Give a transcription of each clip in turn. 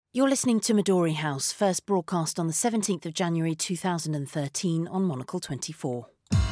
You're listening to Midori House, first broadcast on the 17th of January 2013 on Monocle 24.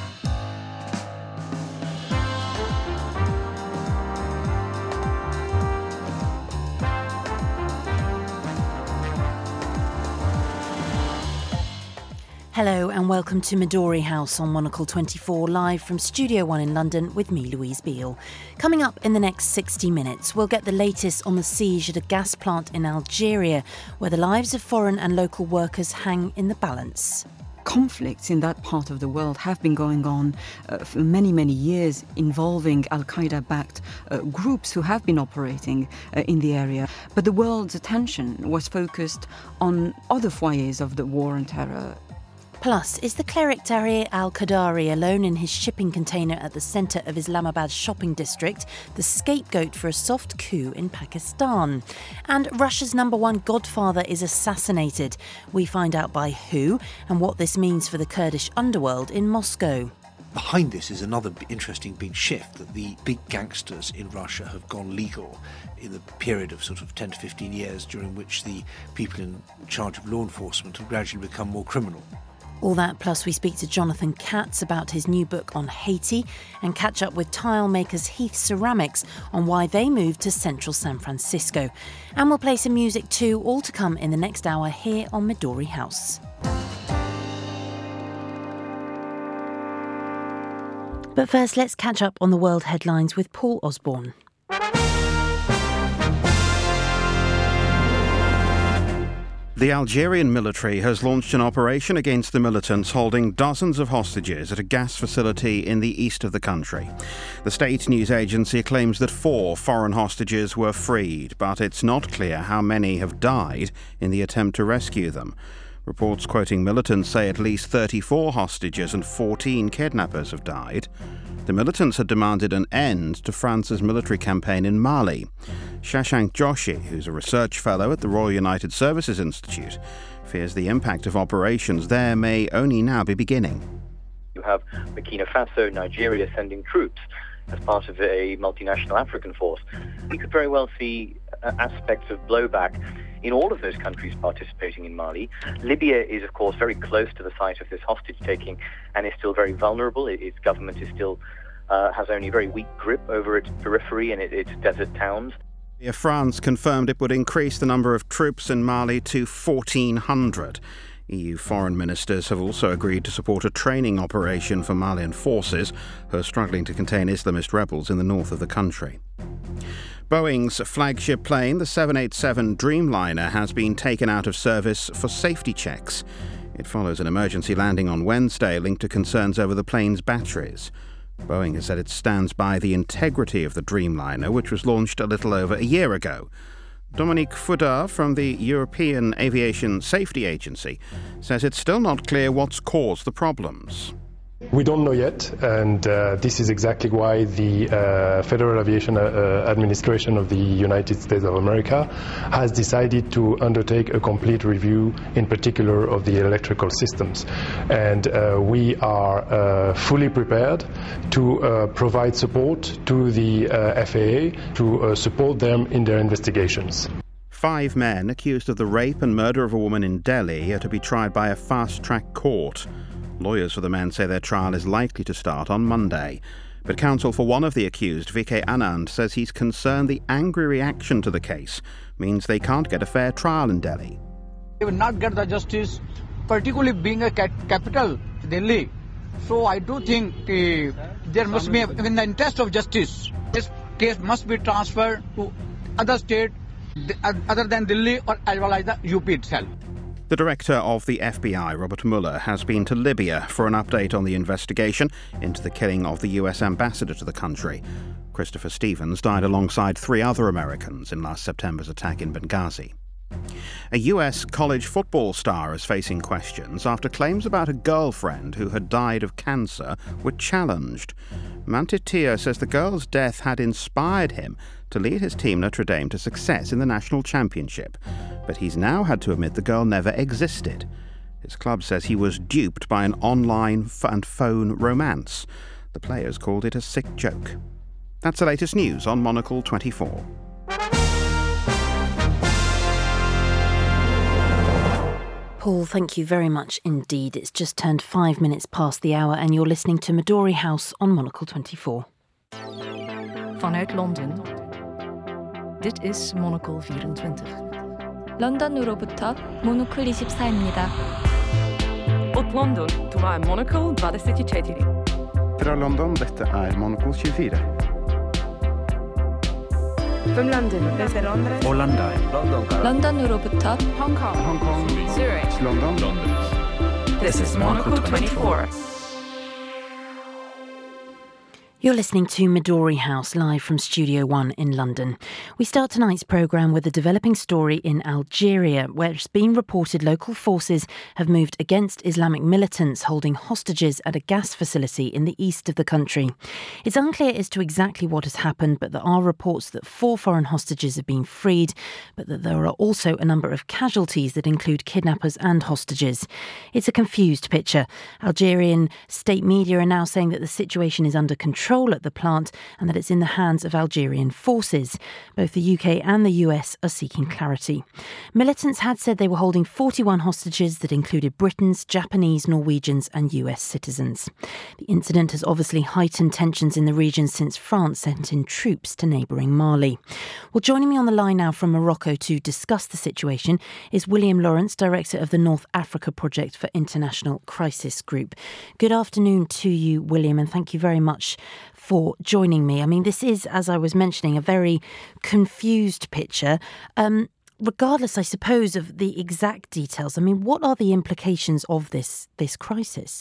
Hello and welcome to Midori House on Monocle 24, live from Studio One in London with me, Louise Beale. Coming up in the next 60 minutes, we'll get the latest on the siege at a gas plant in Algeria, where the lives of foreign and local workers hang in the balance. Conflicts in that part of the world have been going on for many, many years, involving Al-Qaeda-backed groups who have been operating in the area. But the world's attention was focused on other foyers of the war on terror. Plus, is the cleric Tahrir al-Qadari alone in his shipping container at the centre of Islamabad's shopping district, the scapegoat for a soft coup in Pakistan? And Russia's #1 godfather is assassinated. We find out by who and what this means for the Kurdish underworld in Moscow. Behind this is another interesting big shift, that the big gangsters in Russia have gone legal in the period of sort of 10 to 15 years, during which the people in charge of law enforcement have gradually become more criminal. All that, plus we speak to Jonathan Katz about his new book on Haiti and catch up with tile makers Heath Ceramics on why they moved to central San Francisco. And we'll play some music too, all to come in the next hour here on Midori House. But first, let's catch up on the world headlines with Paul Osborne. The Algerian military has launched an operation against the militants holding dozens of hostages at a gas facility in the east of the country. The state news agency claims that 4 foreign hostages were freed, but it's not clear how many have died in the attempt to rescue them. Reports quoting militants say at least 34 hostages and 14 kidnappers have died. The militants had demanded an end to France's military campaign in Mali. Shashank Joshi, who's a research fellow at the Royal United Services Institute, fears the impact of operations there may only now be beginning. You have Burkina Faso, Nigeria sending troops as part of a multinational African force. We could very well see aspects of blowback in all of those countries participating in Mali. Libya is, of course, very close to the site of this hostage-taking and is still very vulnerable. Its government is still has only a very weak grip over its periphery and its desert towns. France confirmed it would increase the number of troops in Mali to 1,400. EU foreign ministers have also agreed to support a training operation for Malian forces who are struggling to contain Islamist rebels in the north of the country. Boeing's flagship plane, the 787 Dreamliner, has been taken out of service for safety checks. It follows an emergency landing on Wednesday linked to concerns over the plane's batteries. Boeing has said it stands by the integrity of the Dreamliner, which was launched a little over a year ago. Dominique Foudard from the European Aviation Safety Agency says it's still not clear what's caused the problems. We don't know yet, and this is exactly why the Federal Aviation Administration of the United States of America has decided to undertake a complete review, in particular of the electrical systems. And we are fully prepared to provide support to the FAA to support them in their investigations. 5 men accused of the rape and murder of a woman in Delhi are to be tried by a fast-track court. Lawyers for the men say their trial is likely to start on Monday. But counsel for one of the accused, VK Anand, says he's concerned the angry reaction to the case means they can't get a fair trial in Delhi. They will not get the justice, particularly being a capital, Delhi. So I do think there must be, in the interest of justice, this case must be transferred to other state other than Delhi or as well as the UP itself. The director of the FBI, Robert Mueller, has been to Libya for an update on the investigation into the killing of the US ambassador to the country. Christopher Stevens died alongside 3 other Americans in last September's attack in Benghazi. A US college football star is facing questions after claims about a girlfriend who had died of cancer were challenged. Manti Te'o says the girl's death had inspired him to lead his team Notre Dame to success in the national championship, but he's now had to admit the girl never existed. His club says he was duped by an online and phone romance. The players called it a sick joke. That's the latest news on Monocle 24. Paul, thank you very much indeed. It's just turned 5 minutes past the hour and you're listening to Midori House on Monocle 24. Vanuit Londen. Dit is Monocle 24. 런던으로부터 모노클 24입니다. Åt London, to er Monocle 24. Fra London, dette Monocle 24. From London, desde Londres. Hollanda. 런던으로부터 Hong Kong. Zurich. London. This is Monocle 24. You're listening to Midori House live from Studio One in London. We start tonight's programme with a developing story in Algeria, where it's been reported local forces have moved against Islamic militants holding hostages at a gas facility in the east of the country. It's unclear as to exactly what has happened, but there are reports that 4 foreign hostages have been freed, but that there are also a number of casualties that include kidnappers and hostages. It's a confused picture. Algerian state media are now saying that the situation is under control at the plant and that it's in the hands of Algerian forces. Both the UK and the US are seeking clarity. Militants had said they were holding 41 hostages that included Britons, Japanese, Norwegians and US citizens. The incident has obviously heightened tensions in the region since France sent in troops to neighbouring Mali. Well, joining me on the line now from Morocco to discuss the situation is William Lawrence, Director of the North Africa Project for International Crisis Group. Good afternoon to you, William, and thank you very much for joining me. I mean, this is, as I was mentioning, a very confused picture. Regardless, I suppose, of the exact details, I mean, what are the implications of this crisis?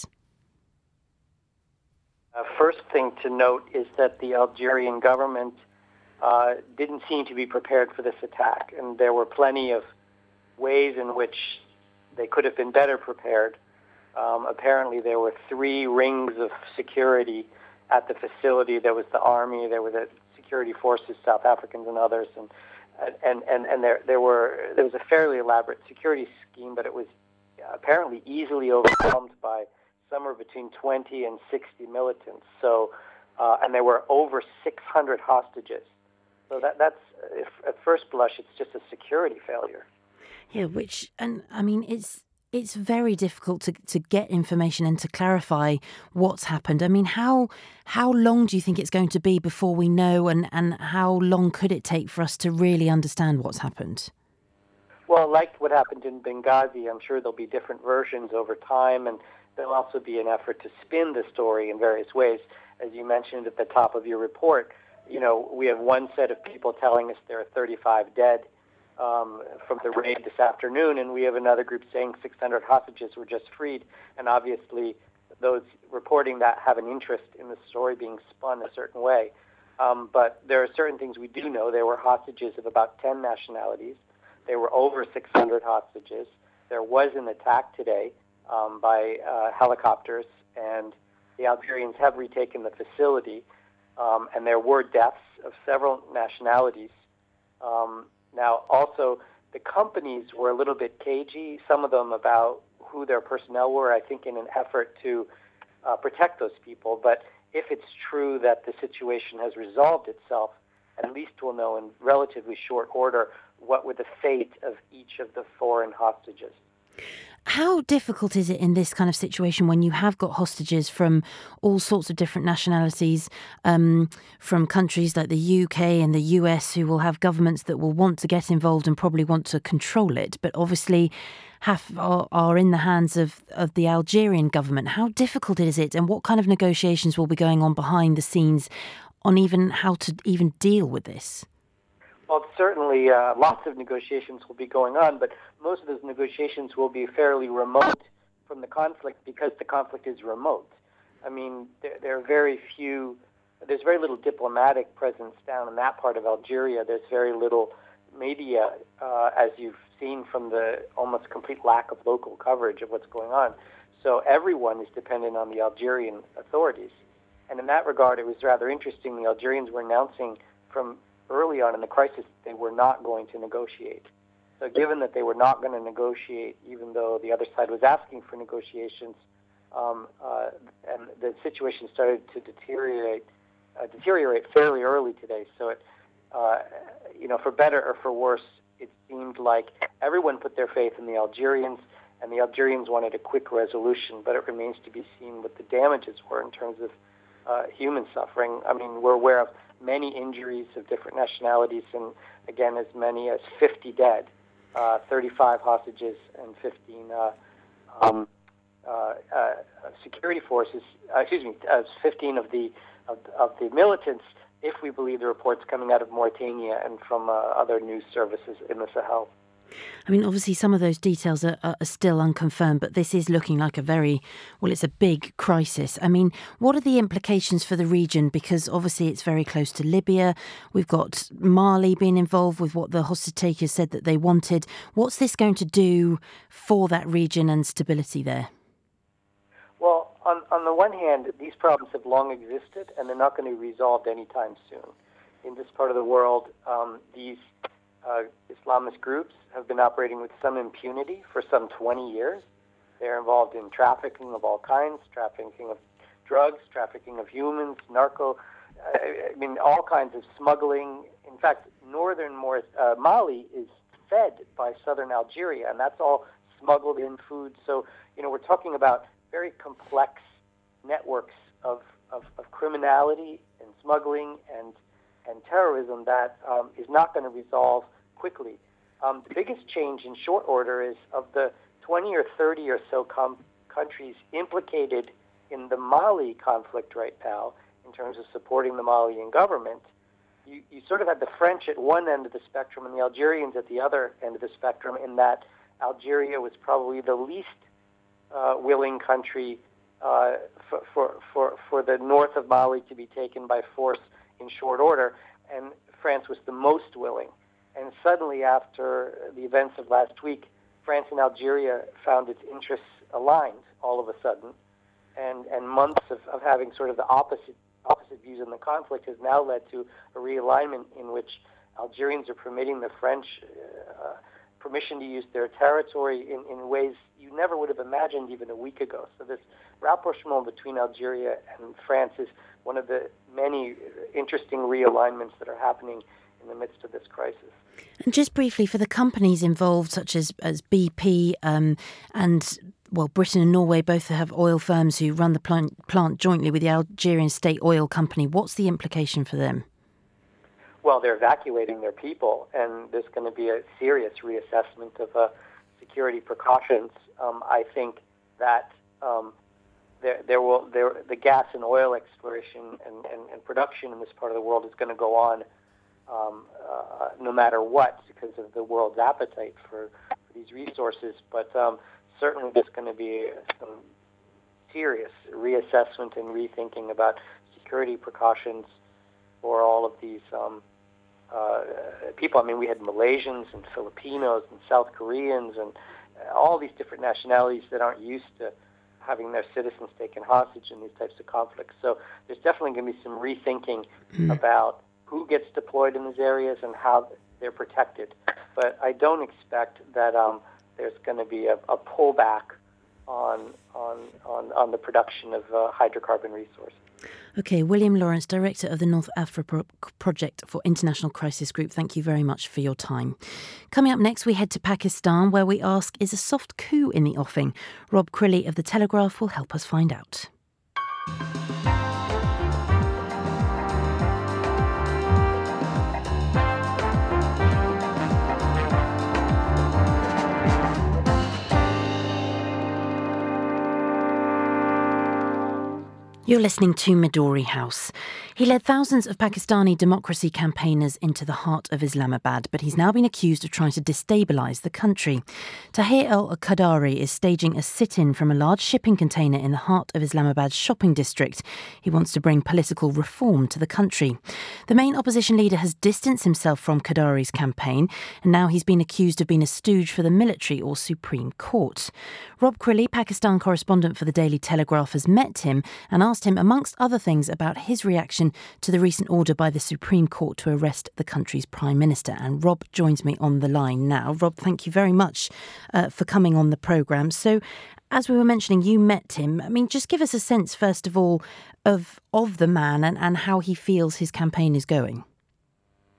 First thing to note is that the Algerian government didn't seem to be prepared for this attack, and there were plenty of ways in which they could have been better prepared. Apparently, there were 3 rings of security at the facility. There was the army, there were the security forces, South Africans and others, and there was a fairly elaborate security scheme, but it was apparently easily overwhelmed by somewhere between 20 and 60 militants. So, and there were over 600 hostages. So that's at first blush, it's just a security failure. Yeah, I mean, it's very difficult to get information and to clarify what's happened. I mean, how long do you think it's going to be before we know, and how long could it take for us to really understand what's happened? Well, like what happened in Benghazi, I'm sure there'll be different versions over time, and there'll also be an effort to spin the story in various ways. As you mentioned at the top of your report, you know, we have one set of people telling us there are 35 dead from the raid this afternoon, and we have another group saying 600 hostages were just freed, and obviously those reporting that have an interest in the story being spun a certain way. But there are certain things we do know. There were hostages of about 10 nationalities. There were over 600 hostages. There was an attack today by helicopters, and the Algerians have retaken the facility, and there were deaths of several nationalities. Now, also, the companies were a little bit cagey, some of them about who their personnel were, I think in an effort to protect those people. But if it's true that the situation has resolved itself, at least we'll know in relatively short order what were the fate of each of the foreign hostages. How difficult is it in this kind of situation when you have got hostages from all sorts of different nationalities, from countries like the UK and the US, who will have governments that will want to get involved and probably want to control it, but obviously are in the hands of the Algerian government? How difficult is it, and what kind of negotiations will be going on behind the scenes on even how to even deal with this? Well, certainly lots of negotiations will be going on, but most of those negotiations will be fairly remote from the conflict because the conflict is remote. I mean, there are very little diplomatic presence down in that part of Algeria. There's very little media, as you've seen from the almost complete lack of local coverage of what's going on. So everyone is dependent on the Algerian authorities. And in that regard, it was rather interesting. The Algerians were announcing from early on in the crisis they were not going to negotiate. So given that they were not going to negotiate, even though the other side was asking for negotiations, and the situation started to deteriorate fairly early today. So it, for better or for worse, it seemed like everyone put their faith in the Algerians, and the Algerians wanted a quick resolution, but it remains to be seen what the damages were in terms of human suffering. I mean, we're aware of many injuries of different nationalities, and again, as many as 50 dead, 35 hostages, and 15 security forces. 15 of the militants, if we believe the reports coming out of Mauritania and from other news services in the Sahel. I mean, obviously some of those details are still unconfirmed, but this is looking like it's a big crisis. I mean, what are the implications for the region? Because obviously it's very close to Libya. We've got Mali being involved with what the hostage takers said that they wanted. What's this going to do for that region and stability there? Well, on the one hand, these problems have long existed, and they're not going to be resolved anytime soon. In this part of the world, these Islamist groups have been operating with some impunity for some 20 years. They're involved in trafficking of all kinds, trafficking of drugs, trafficking of humans, all kinds of smuggling. In fact, northern Mali is fed by southern Algeria, and that's all smuggled in food. So, we're talking about very complex networks of criminality and smuggling and terrorism that is not going to resolve quickly. The biggest change in short order is of the 20 or 30 or so countries implicated in the Mali conflict right now in terms of supporting the Malian government. You sort of had the French at one end of the spectrum and the Algerians at the other end of the spectrum, in that Algeria was probably the least willing country for the north of Mali to be taken by force in short order, and France was the most willing. And suddenly, after the events of last week, France and Algeria found its interests aligned all of a sudden, and months of having sort of the opposite views in the conflict has now led to a realignment in which Algerians are permitting the French permission to use their territory in ways you never would have imagined even a week ago. So this rapprochement between Algeria and France is one of the many interesting realignments that are happening in the midst of this crisis. And just briefly, for the companies involved, such as BP and Britain and Norway both have oil firms who run the plant jointly with the Algerian state oil company. What's the implication for them? Well, they're evacuating their people, and there's going to be a serious reassessment of security precautions. I think that the gas and oil exploration and production in this part of the world is going to go on no matter what, because of the world's appetite for these resources. But certainly there's going to be some serious reassessment and rethinking about security precautions for all of these people. I mean, we had Malaysians and Filipinos and South Koreans and all these different nationalities that aren't used to having their citizens taken hostage in these types of conflicts. So there's definitely going to be some rethinking about who gets deployed in these areas and how they're protected. But I don't expect that there's going to be a pullback on the production of hydrocarbon resources. Okay, William Lawrence, Director of the North Africa Project for International Crisis Group, thank you very much for your time. Coming up next, we head to Pakistan, where we ask, is a soft coup in the offing? Rob Crilly of The Telegraph will help us find out. You're listening to Midori House. He led thousands of Pakistani democracy campaigners into the heart of Islamabad, but he's now been accused of trying to destabilise the country. Tahir al-Qadari is staging a sit-in from a large shipping container in the heart of Islamabad's shopping district. He wants to bring political reform to the country. The main opposition leader has distanced himself from Qadari's campaign, and now he's been accused of being a stooge for the military or Supreme Court. Rob Crilly, Pakistan correspondent for the Daily Telegraph, has met him and asked him, amongst other things, about his reaction to the recent order by the Supreme Court to arrest the country's Prime Minister. And Rob joins me on the line now. Rob, thank you very much for coming on the programme. So, as we were mentioning, you met him. I mean, just give us a sense, first of all, of the man and how he feels his campaign is going.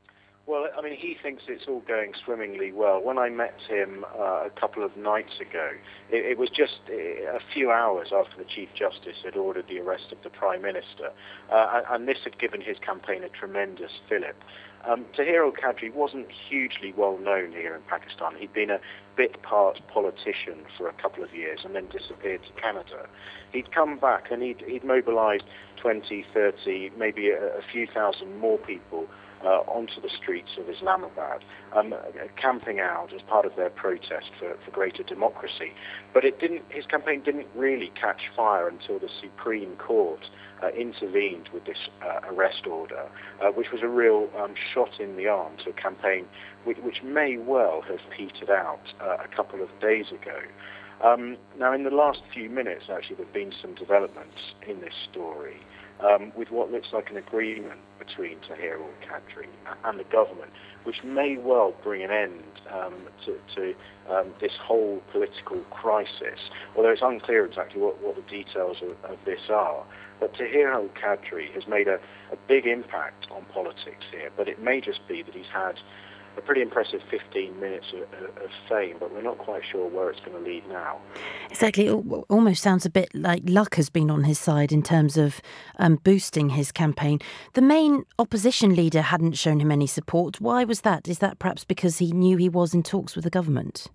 Well, I mean, he thinks it's all going swimmingly well. When I met him a couple of nights ago, it was just a few hours after the Chief Justice had ordered the arrest of the Prime Minister, and this had given his campaign a tremendous fillip. Tahir al-Qadri wasn't hugely well known here in Pakistan. He'd been a bit-part politician for a couple of years and then disappeared to Canada. He'd come back and he'd mobilised 20, 30, maybe a few thousand more people onto the streets of Islamabad, camping out as part of their protest for greater democracy. But his campaign didn't really catch fire until the Supreme Court intervened with this arrest order, which was a real shot in the arm to a campaign which may well have petered out a couple of days ago. Now, in the last few minutes, actually, there have been some developments in this story with what looks like an agreement between Tahir al-Qadri and the government, which may well bring an end to this whole political crisis, although it's unclear exactly what the details of this are. But Tahir al-Qadri has made a big impact on politics here, but it may just be that he's had a pretty impressive 15 minutes of fame, but we're not quite sure where it's going to lead now. Exactly. It almost sounds a bit like luck has been on his side in terms of boosting his campaign. The main opposition leader hadn't shown him any support. Why was that? Is that perhaps because he knew he was in talks with the government?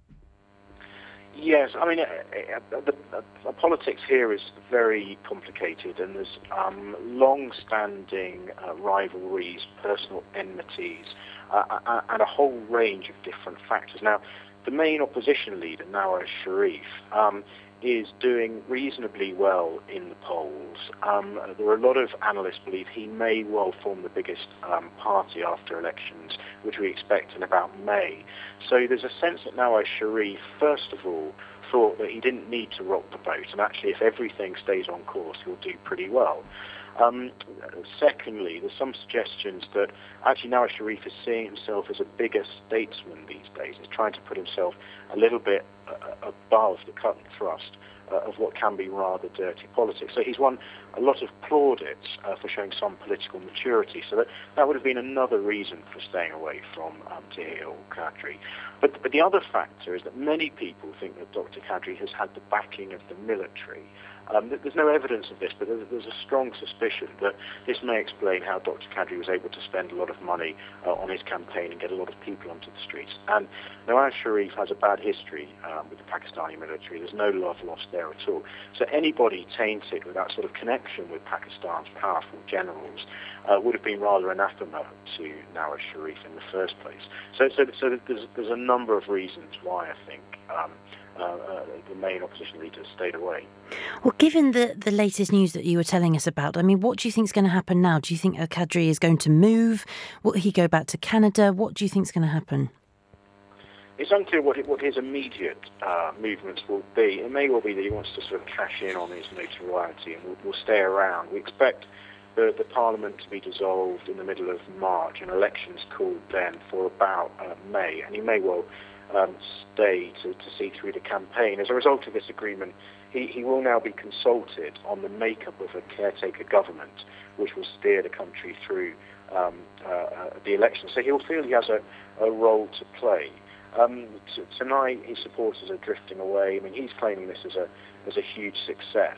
Yes, I mean, the politics here is very complicated, and there's long-standing rivalries, personal enmities, and a whole range of different factors. Now, the main opposition leader, Nawaz Sharif, is doing reasonably well in the polls. There are a lot of analysts believe he may well form the biggest party after elections, which we expect in about May. So there's a sense that Nawaz Sharif, first of all, thought that he didn't need to rock the boat, and actually if everything stays on course, he'll do pretty well. Secondly, there's some suggestions that actually Nawaz Sharif is seeing himself as a bigger statesman these days. He's trying to put himself a little bit above the cut and thrust of what can be rather dirty politics. So he's won a lot of plaudits for showing some political maturity. So that would have been another reason for staying away from Tahir al-Qadri. But the other factor is that many people think that Dr. Qadri has had the backing of the military. There's no evidence of this, but there's a strong suspicion that this may explain how Dr. Qadri was able to spend a lot of money on his campaign and get a lot of people onto the streets. And Nawaz Sharif has a bad history with the Pakistani military. There's no love lost there at all. So anybody tainted with that sort of connection with Pakistan's powerful generals would have been rather anathema to Nawaz Sharif in the first place. So there's a number of reasons why I think the main opposition leaders stayed away. Well, given the latest news that you were telling us about, I mean, what do you think is going to happen now? Do you think al-Qadri is going to move? Will he go back to Canada? What do you think is going to happen? It's unclear what his immediate movements will be. It may well be that he wants to sort of cash in on his notoriety and will stay around. We expect the Parliament to be dissolved in the middle of March and elections called then for about May, and he may well stay to see through the campaign. As a result of this agreement, he will now be consulted on the makeup of a caretaker government, which will steer the country through the election. So he'll feel he has a role to play. Tonight, his supporters are drifting away. I mean, he's claiming this as a huge success.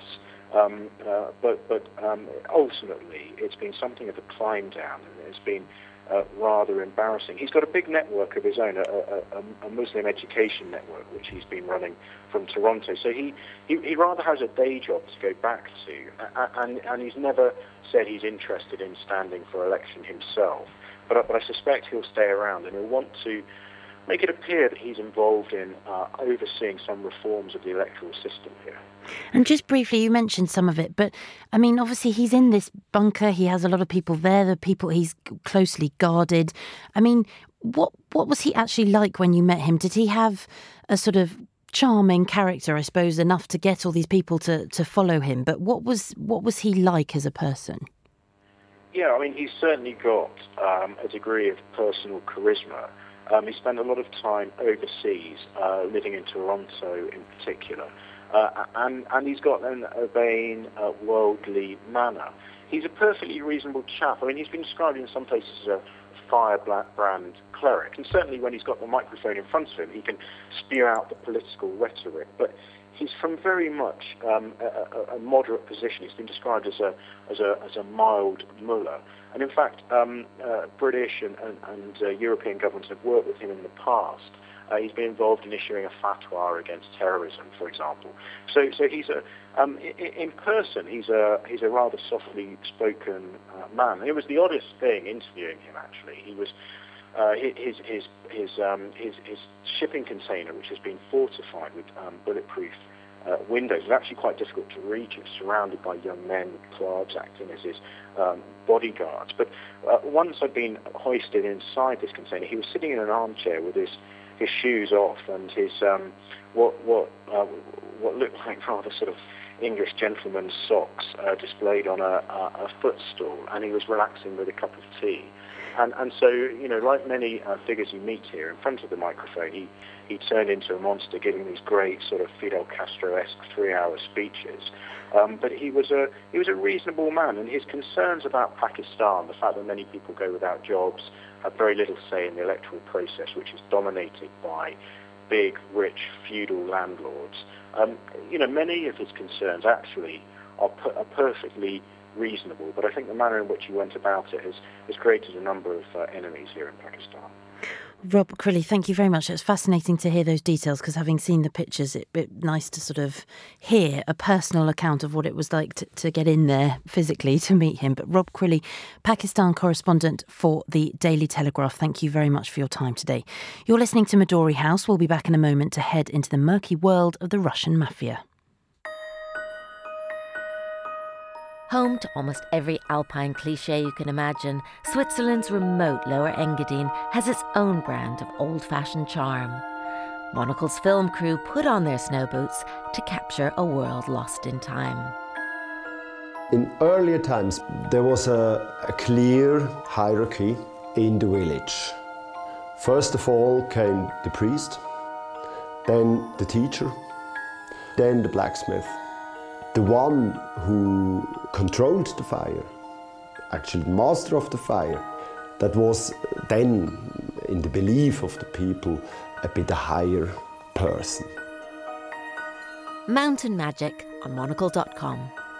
But ultimately, it's been something of a climb down, and it's been rather embarrassing. He's got a big network of his own, a Muslim education network, which he's been running from Toronto. So he rather has a day job to go back to, and he's never said he's interested in standing for election himself. But I suspect he'll stay around, and he'll want to make it appear that he's involved in overseeing some reforms of the electoral system here. And just briefly, you mentioned some of it, but I mean, obviously he's in this bunker. He has a lot of people there, the people he's closely guarded. I mean, what was he actually like when you met him? Did he have a sort of charming character, I suppose, enough to get all these people to follow him? But what was he like as a person? Yeah, I mean, he's certainly got a degree of personal charisma. He spent a lot of time overseas, living in Toronto in particular, and he's got an urbane, worldly manner. He's a perfectly reasonable chap. I mean, he's been described in some places as a firebrand cleric. And certainly when he's got the microphone in front of him, he can spew out the political rhetoric. But he's from very much a moderate position. He's been described as a mild mullah. And in fact, British and European governments have worked with him in the past. He's been involved in issuing a fatwa against terrorism, for example. So he's in person, he's a rather softly spoken man. And it was the oddest thing interviewing him. Actually, he was his shipping container, which has been fortified with bulletproof windows, was actually quite difficult to reach. It was surrounded by young men with clubs acting as his bodyguards. But once I'd been hoisted inside this container, he was sitting in an armchair with his shoes off and his what looked like rather sort of English gentleman's socks displayed on a footstool, and he was relaxing with a cup of tea. And so, you know, like many figures you meet here, in front of the microphone, he turned into a monster, giving these great sort of Fidel Castro-esque 3-hour speeches. But he was a reasonable man, and his concerns about Pakistan, the fact that many people go without jobs, have very little say in the electoral process, which is dominated by big, rich, feudal landlords. You know, many of his concerns actually are perfectly reasonable, but I think the manner in which he went about it has created a number of enemies here in Pakistan. Rob Crilly, thank you very much. It's fascinating to hear those details, because having seen the pictures, it's nice to sort of hear a personal account of what it was like to get in there physically to meet him. But Rob Crilly, Pakistan correspondent for the Daily Telegraph, thank you very much for your time today. You're listening to Midori House. We'll be back in a moment to head into the murky world of the Russian mafia. Home to almost every alpine cliché you can imagine, Switzerland's remote Lower Engadine has its own brand of old-fashioned charm. Monocle's film crew put on their snow boots to capture a world lost in time. In earlier times, there was a clear hierarchy in the village. First of all came the priest, then the teacher, then the blacksmith. The one who controlled the fire, actually the master of the fire, that was then, in the belief of the people, a bit a higher person. Mountain Magic on Monocle.com.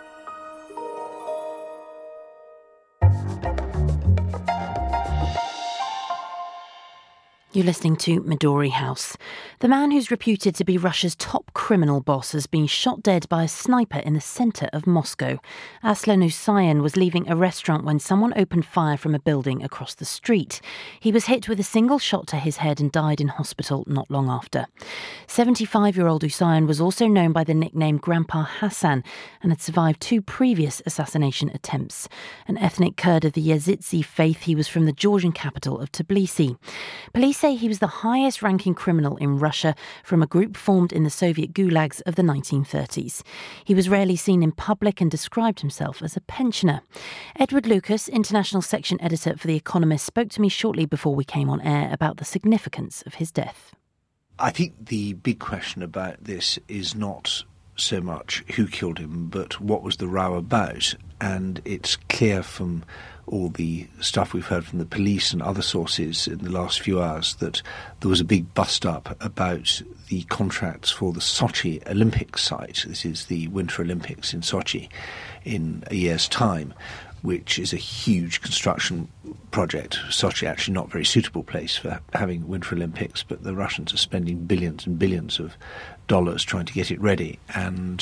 You're listening to Midori House. The man who's reputed to be Russia's top criminal boss has been shot dead by a sniper in the centre of Moscow. Aslan Husayan was leaving a restaurant when someone opened fire from a building across the street. He was hit with a single shot to his head and died in hospital not long after. 75-year-old Husayan was also known by the nickname Grandpa Hassan and had survived 2 previous assassination attempts. An ethnic Kurd of the Yazidzi faith, he was from the Georgian capital of Tbilisi. Police say he was the highest-ranking criminal in Russia from a group formed in the Soviet gulags of the 1930s. He was rarely seen in public and described himself as a pensioner. Edward Lucas, international section editor for The Economist, spoke to me shortly before we came on air about the significance of his death. I think the big question about this is not so much who killed him, but what was the row about. And it's clear from all the stuff we've heard from the police and other sources in the last few hours that there was a big bust-up about the contracts for the Sochi Olympic site. This is the Winter Olympics in Sochi in a year's time, which is a huge construction project. Sochi actually not a very suitable place for having Winter Olympics, but the Russians are spending billions and billions of dollars trying to get it ready. And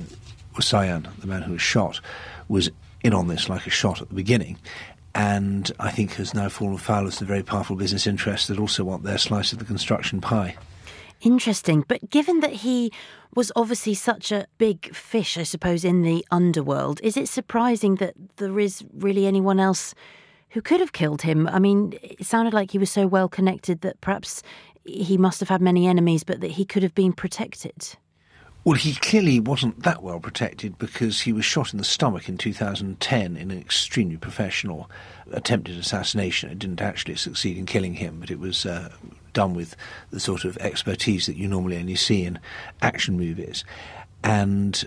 Husayan, the man who was shot, was in on this like a shot at the beginning, and I think has now fallen foul of some very powerful business interests that also want their slice of the construction pie. Interesting. But given that he was obviously such a big fish, I suppose, in the underworld, is it surprising that there is really anyone else who could have killed him? I mean, it sounded like he was so well connected that perhaps he must have had many enemies, but that he could have been protected. Well, he clearly wasn't that well protected because he was shot in the stomach in 2010 in an extremely professional attempted assassination. It didn't actually succeed in killing him, but it was done with the sort of expertise that you normally only see in action movies. And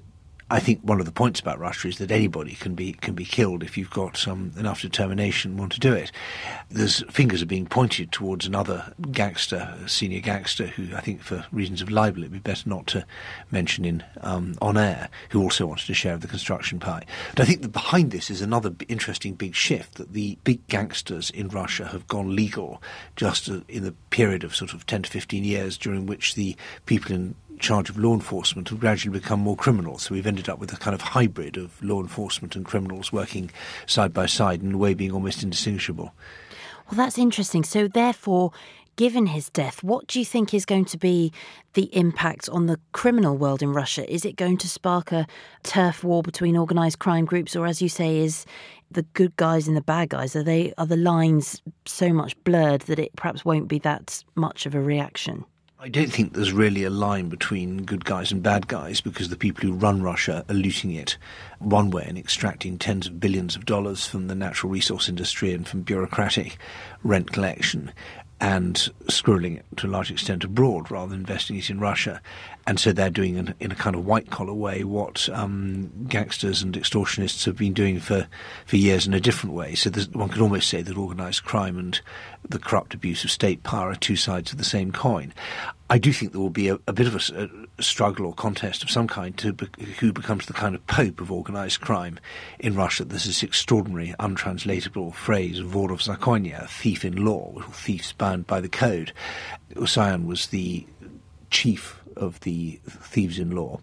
I think one of the points about Russia is that anybody can be killed if you've got enough determination and want to do it. There's fingers are being pointed towards another gangster, a senior gangster, who I think for reasons of libel it'd be better not to mention in on air, who also wanted a share of the construction pie. But I think that behind this is another interesting big shift, that the big gangsters in Russia have gone legal just in the period of sort of 10 to 15 years, during which the people in charge of law enforcement have gradually become more criminal. So we've ended up with a kind of hybrid of law enforcement and criminals working side by side, in a way being almost indistinguishable. Well, that's interesting. So therefore, given his death, what do you think is going to be the impact on the criminal world in Russia? Is it going to spark a turf war between organised crime groups, or, as you say, is the good guys and the bad guys, are the lines so much blurred that it perhaps won't be that much of a reaction? I don't think there's really a line between good guys and bad guys, because the people who run Russia are looting it one way and extracting tens of billions of dollars from the natural resource industry and from bureaucratic rent collection, and squirreling it to a large extent abroad rather than investing it in Russia. And so they're doing in a kind of white-collar way what gangsters and extortionists have been doing for years in a different way. So one could almost say that organised crime and the corrupt abuse of state power are two sides of the same coin. I do think there will be a bit of a struggle or contest of some kind to who becomes the kind of pope of organised crime in Russia. There's this extraordinary, untranslatable phrase, vor v zakonie, thief in law, thieves bound by the code. Usayan was the chief of the thieves in law,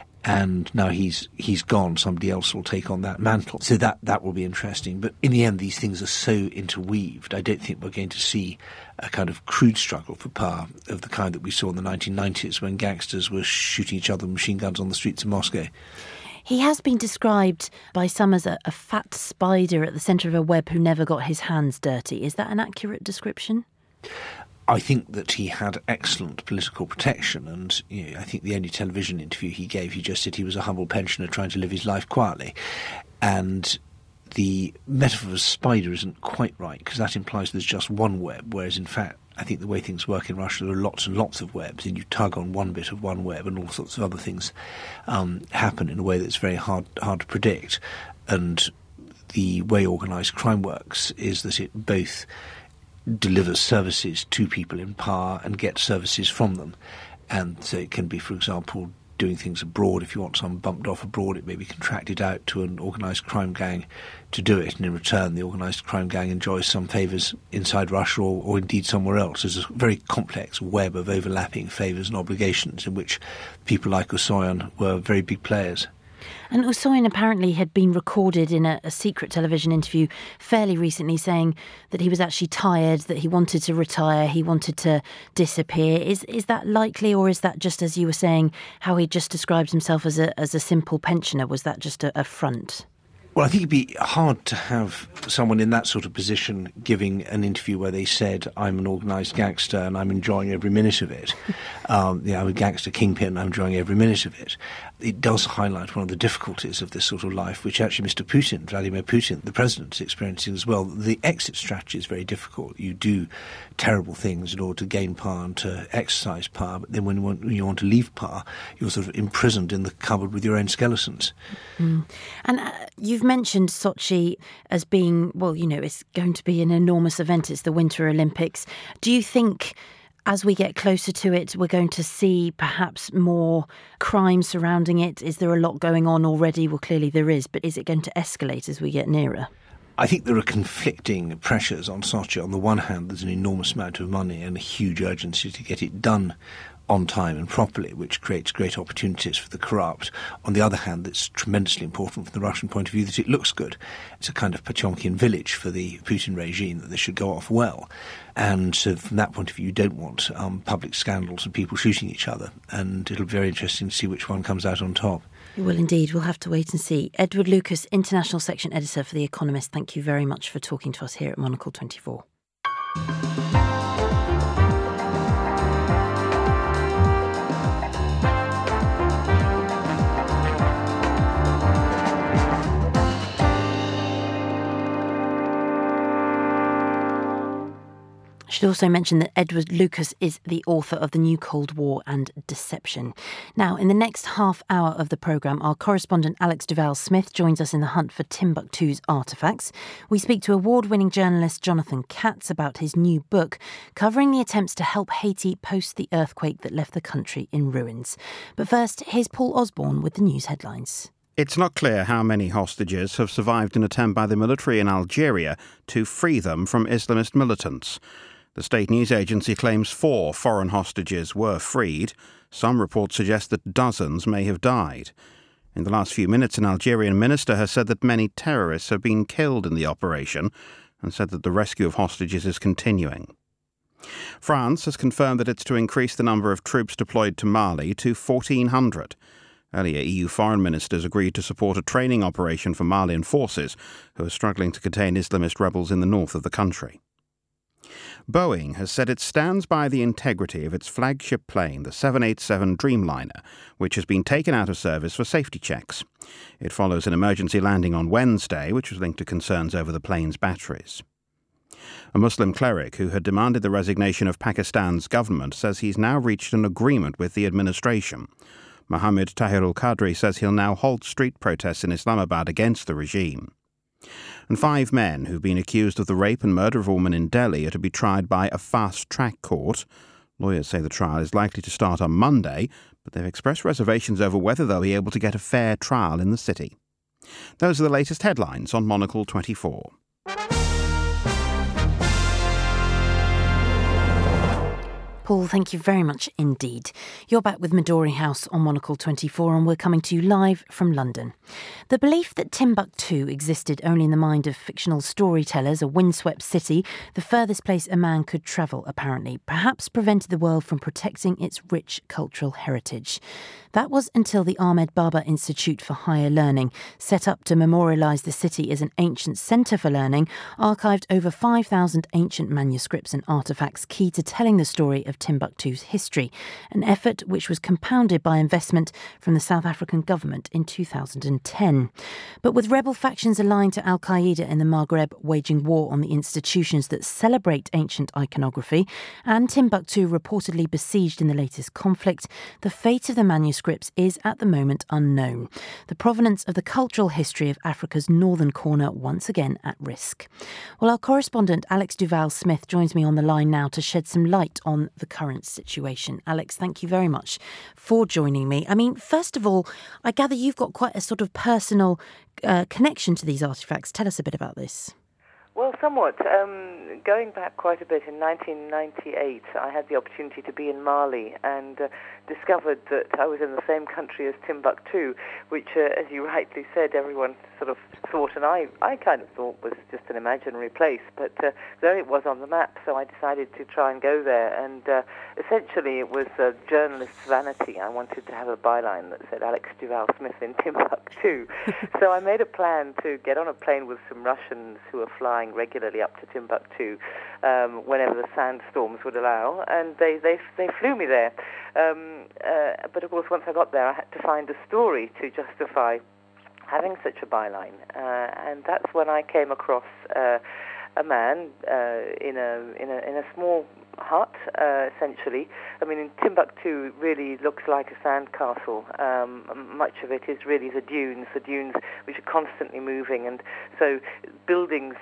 and now he's gone. Somebody else will take on that mantle. So that will be interesting. But in the end, these things are so interweaved. I don't think we're going to see a kind of crude struggle for power of the kind that we saw in the 1990s, when gangsters were shooting each other with machine guns on the streets of Moscow. He has been described by some as a fat spider at the centre of a web who never got his hands dirty. Is that an accurate description? I think that he had excellent political protection, and I think the only television interview he gave, he just said he was a humble pensioner trying to live his life quietly. And the metaphor of a spider isn't quite right, because that implies there's just one web, whereas in fact I think the way things work in Russia, there are lots and lots of webs, and you tug on one bit of one web and all sorts of other things happen in a way that's very hard to predict. And the way organised crime works is that it both delivers services to people in power and gets services from them. And so it can be, for example, doing things abroad. If you want someone bumped off abroad, it may be contracted out to an organised crime gang to do it, and in return the organised crime gang enjoys some favours inside Russia or indeed somewhere else. There's a very complex web of overlapping favours and obligations in which people like Usayan were very big players. And Usayan apparently had been recorded in a secret television interview fairly recently saying that he was actually tired, that he wanted to retire, he wanted to disappear. Is that likely, or is that just, as you were saying, how he just describes himself as a simple pensioner? Was that just a front? Well, I think it'd be hard to have someone in that sort of position giving an interview where they said, I'm an organised gangster and I'm enjoying every minute of it. I'm a gangster kingpin, I'm enjoying every minute of it. It does highlight one of the difficulties of this sort of life, which actually Mr. Putin, Vladimir Putin, the president, is experiencing as well. The exit strategy is very difficult. You do terrible things in order to gain power and to exercise power, but then when you want to leave power, you're sort of imprisoned in the cupboard with your own skeletons. Mm. And you've mentioned Sochi as being, well, it's going to be an enormous event. It's the Winter Olympics. Do you think, as we get closer to it, we're going to see perhaps more crime surrounding it? Is there a lot going on already? Well, clearly there is, but is it going to escalate as we get nearer? I think there are conflicting pressures on Sochi. On the one hand, there's an enormous amount of money and a huge urgency to get it done on time and properly, which creates great opportunities for the corrupt. On the other hand, it's tremendously important from the Russian point of view that it looks good. It's a kind of Potemkin village for the Putin regime, that this should go off well. And so from that point of view, you don't want public scandals and people shooting each other. And it'll be very interesting to see which one comes out on top. It will indeed. We'll have to wait and see. Edward Lucas, International Section Editor for The Economist, thank you very much for talking to us here at Monocle 24. Should also mention that Edward Lucas is the author of The New Cold War and Deception. Now, in the next half hour of the programme, our correspondent Alex Duval-Smith joins us in the hunt for Timbuktu's artefacts. We speak to award-winning journalist Jonathan Katz about his new book, covering the attempts to help Haiti post the earthquake that left the country in ruins. But first, here's Paul Osborne with the news headlines. It's not clear how many hostages have survived an attempt by the military in Algeria to free them from Islamist militants. The state news agency claims 4 foreign hostages were freed. Some reports suggest that dozens may have died. In the last few minutes, an Algerian minister has said that many terrorists have been killed in the operation and said that the rescue of hostages is continuing. France has confirmed that it's to increase the number of troops deployed to Mali to 1,400. Earlier, EU foreign ministers agreed to support a training operation for Malian forces who are struggling to contain Islamist rebels in the north of the country. Boeing has said it stands by the integrity of its flagship plane, the 787 Dreamliner, which has been taken out of service for safety checks. It follows an emergency landing on Wednesday, which was linked to concerns over the plane's batteries. A Muslim cleric who had demanded the resignation of Pakistan's government says he's now reached an agreement with the administration. Mohammed Tahir al-Qadri says he'll now halt street protests in Islamabad against the regime. And 5 men who've been accused of the rape and murder of a woman in Delhi are to be tried by a fast-track court. Lawyers say the trial is likely to start on Monday, but they've expressed reservations over whether they'll be able to get a fair trial in the city. Those are the latest headlines on Monocle 24. Paul, thank you very much indeed. You're back with Midori House on Monocle 24 and we're coming to you live from London. The belief that Timbuktu existed only in the mind of fictional storytellers, a windswept city, the furthest place a man could travel apparently, perhaps prevented the world from protecting its rich cultural heritage. That was until the Ahmed Baba Institute for Higher Learning, set up to memorialise the city as an ancient centre for learning, archived over 5,000 ancient manuscripts and artefacts key to telling the story of Timbuktu's history, an effort which was compounded by investment from the South African government in 2010. But with rebel factions aligned to Al-Qaeda in the Maghreb waging war on the institutions that celebrate ancient iconography, and Timbuktu reportedly besieged in the latest conflict, the fate of the manuscripts is at the moment unknown. The provenance of the cultural history of Africa's northern corner once again at risk. Well, our correspondent Alex Duval-Smith joins me on the line now to shed some light on the current situation. Alex, thank you very much for joining me. I mean, first of all, I gather you've got quite a sort of personal connection to these artefacts. Tell us a bit about this. Well, somewhat. Going back quite a bit, in 1998, I had the opportunity to be in Mali and discovered that I was in the same country as Timbuktu, which, as you rightly said, everyone sort of thought, and I kind of thought was just an imaginary place, but there it was on the map, so I decided to try and go there, and essentially it was a journalist's vanity. I wanted to have a byline that said Alex Duval-Smith in Timbuktu. So I made a plan to get on a plane with some Russians who were flying regularly up to Timbuktu whenever the sandstorms would allow, and they flew me there. But of course, once I got there, I had to find a story to justify having such a byline, and that's when I came across a man in a small hut, essentially. I mean, in Timbuktu really looks like a sandcastle. Much of it is really the dunes which are constantly moving, and so buildings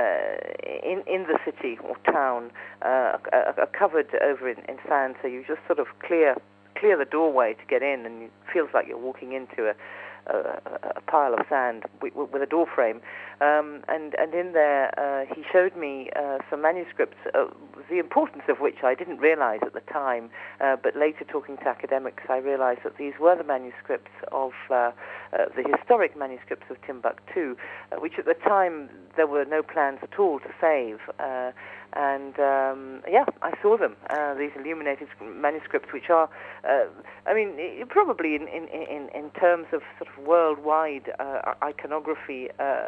in the city or town are covered over in sand, so you just sort of clear the doorway to get in, and it feels like you're walking into a pile of sand with a door frame, and in there he showed me some manuscripts, the importance of which I didn't realize at the time, but later talking to academics I realized that these were the manuscripts of the historic manuscripts of Timbuktu, which at the time there were no plans at all to save. And I saw them, these illuminated manuscripts, which are, probably in terms of sort of worldwide iconography,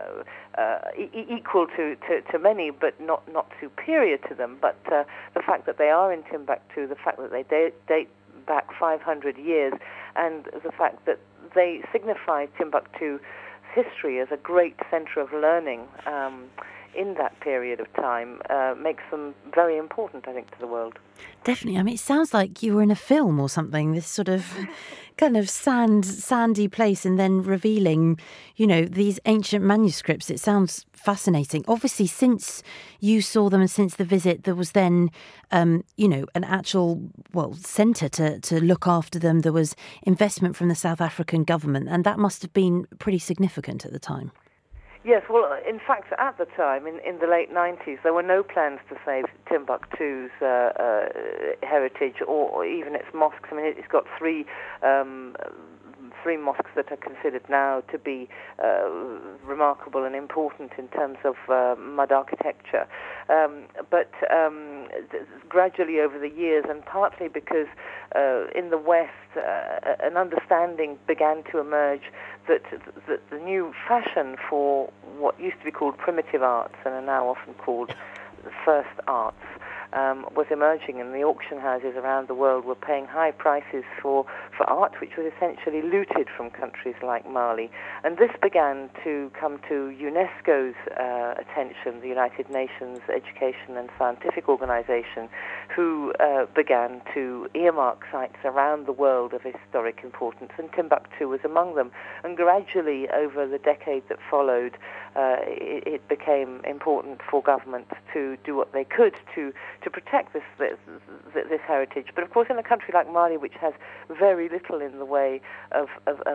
equal to many, but not superior to them. But the fact that they are in Timbuktu, the fact that they date back 500 years, and the fact that they signify Timbuktu's history as a great centre of learning in that period of time makes them very important, I think, to the world. Definitely. I mean, it sounds like you were in a film or something, this sort of kind of sandy place, and then revealing, these ancient manuscripts. It sounds fascinating. Obviously, since you saw them and since the visit, there was then, an actual, centre to look after them. There was investment from the South African government, and that must have been pretty significant at the time. Yes, well, in fact, at the time, in the late 90s, there were no plans to save Timbuktu's heritage or even its mosques. I mean, it's got three mosques that are considered now to be remarkable and important in terms of mud architecture. But gradually over the years, and partly because in the West an understanding began to emerge that the new fashion for what used to be called primitive arts and are now often called first arts was emerging, and the auction houses around the world were paying high prices for art which was essentially looted from countries like Mali. And this began to come to UNESCO's attention, the United Nations Education and Scientific Organization, who began to earmark sites around the world of historic importance, and Timbuktu was among them. And gradually, over the decade that followed, it became important for governments to do what they could to protect this heritage. But of course, in a country like Mali, which has very little in the way of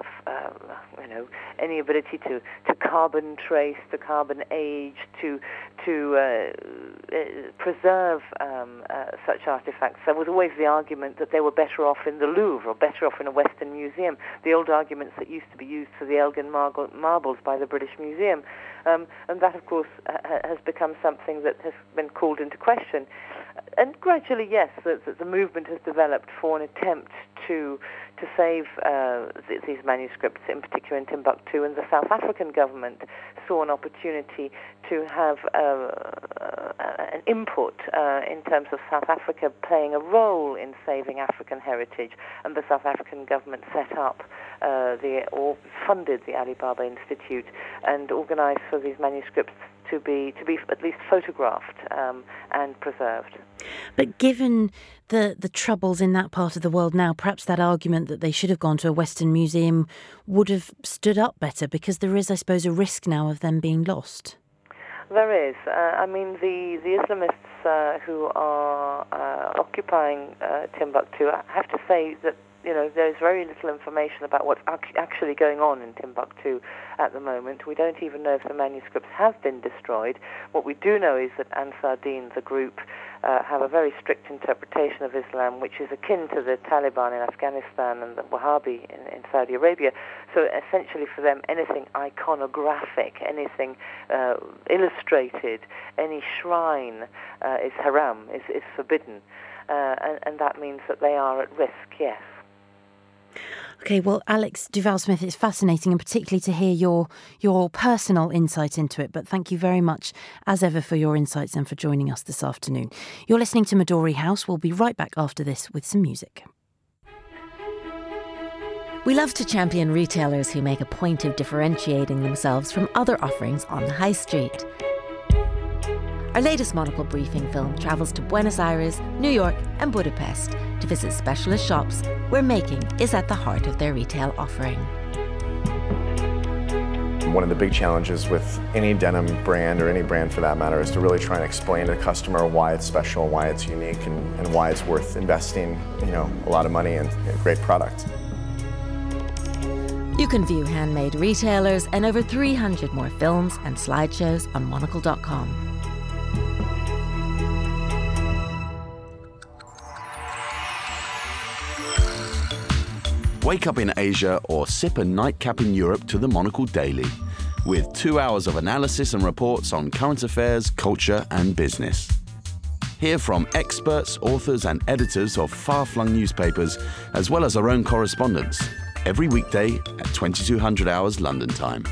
any ability to carbon trace, to carbon age, to preserve such artifacts, there was always the argument that they were better off in the Louvre or better off in a Western museum. The old arguments that used to be used for the Elgin marbles by the British Museum. And that, of course, has become something that has been called into question. And gradually, yes, the movement has developed for an attempt to save these manuscripts, in particular in Timbuktu, and the South African government saw an opportunity to have an input in terms of South Africa playing a role in saving African heritage, and the South African government set up or funded the Alibaba Institute and organized for these manuscripts to be at least photographed and preserved. But given the troubles in that part of the world now, perhaps that argument that they should have gone to a Western museum would have stood up better, because there is, I suppose, a risk now of them being lost. There is. I mean, the Islamists who are occupying Timbuktu, I have to say that there's very little information about what's actually going on in Timbuktu at the moment. We don't even know if the manuscripts have been destroyed. What we do know is that Ansar Deen, the group, have a very strict interpretation of Islam, which is akin to the Taliban in Afghanistan and the Wahhabi in Saudi Arabia. So essentially for them, anything iconographic, anything illustrated, any shrine is haram, is forbidden. And that means that they are at risk, yes. OK, well, Alex Duval-Smith, it's fascinating, and particularly to hear your personal insight into it. But thank you very much, as ever, for your insights and for joining us this afternoon. You're listening to Midori House. We'll be right back after this with some music. We love to champion retailers who make a point of differentiating themselves from other offerings on the high street. Our latest Monocle Briefing film travels to Buenos Aires, New York and Budapest to visit specialist shops where making is at the heart of their retail offering. One of the big challenges with any denim brand, or any brand for that matter, is to really try and explain to the customer why it's special, why it's unique, and why it's worth investing, a lot of money in a great product. You can view Handmade Retailers and over 300 more films and slideshows on monocle.com. Wake up in Asia or sip a nightcap in Europe to the Monocle Daily, with 2 hours of analysis and reports on current affairs, culture and business. Hear from experts, authors and editors of far-flung newspapers, as well as our own correspondents, every weekday at 2200 hours London time.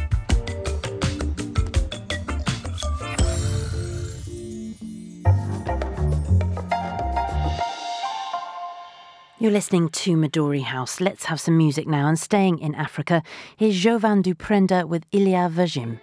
You're listening to Midori House. Let's have some music now. And staying in Africa, here's Jovan du Prenda with Ilia Vajim.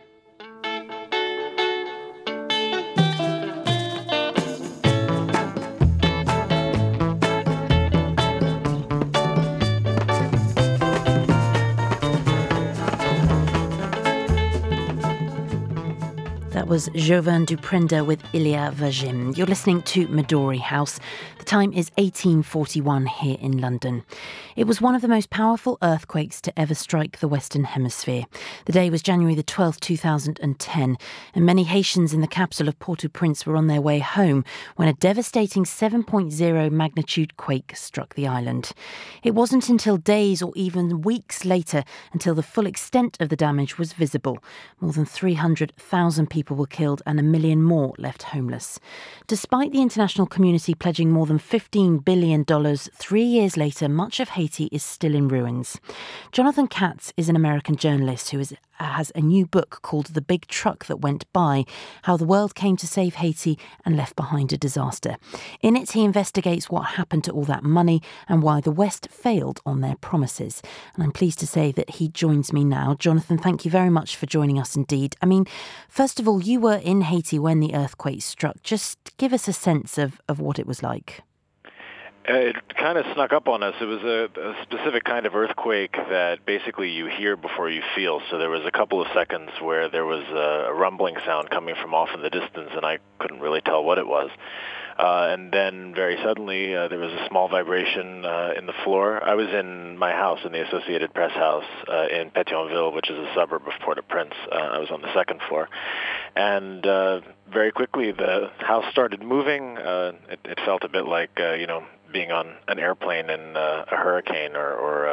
That was Jovan du Prenda with Ilia Vajim. You're listening to Midori House. The time is 1841 here in London. It was one of the most powerful earthquakes to ever strike the Western Hemisphere. The day was January the 12th, 2010, and many Haitians in the capital of Port-au-Prince were on their way home when a devastating 7.0 magnitude quake struck the island. It wasn't until days or even weeks later until the full extent of the damage was visible. More than 300,000 people were killed and 1 million more left homeless. Despite the international community pledging more than $15 billion, 3 years later, much of Haiti is still in ruins. Jonathan Katz is an American journalist who has a new book called The Big Truck That Went By, How the World Came to Save Haiti and Left Behind a Disaster. In it, he investigates what happened to all that money and why the West failed on their promises. And I'm pleased to say that he joins me now. Jonathan, thank you very much for joining us indeed. I mean, first of all, you were in Haiti when the earthquake struck. Just give us a sense of what it was like. It kind of snuck up on us. It was a specific kind of earthquake that basically you hear before you feel. So there was a couple of seconds where there was a rumbling sound coming from off in the distance, and I couldn't really tell what it was. And then very suddenly there was a small vibration in the floor. I was in my house, in the Associated Press house in Pétionville, which is a suburb of Port-au-Prince. I was on the second floor. And very quickly the house started moving. It felt a bit like, being on an airplane in a hurricane or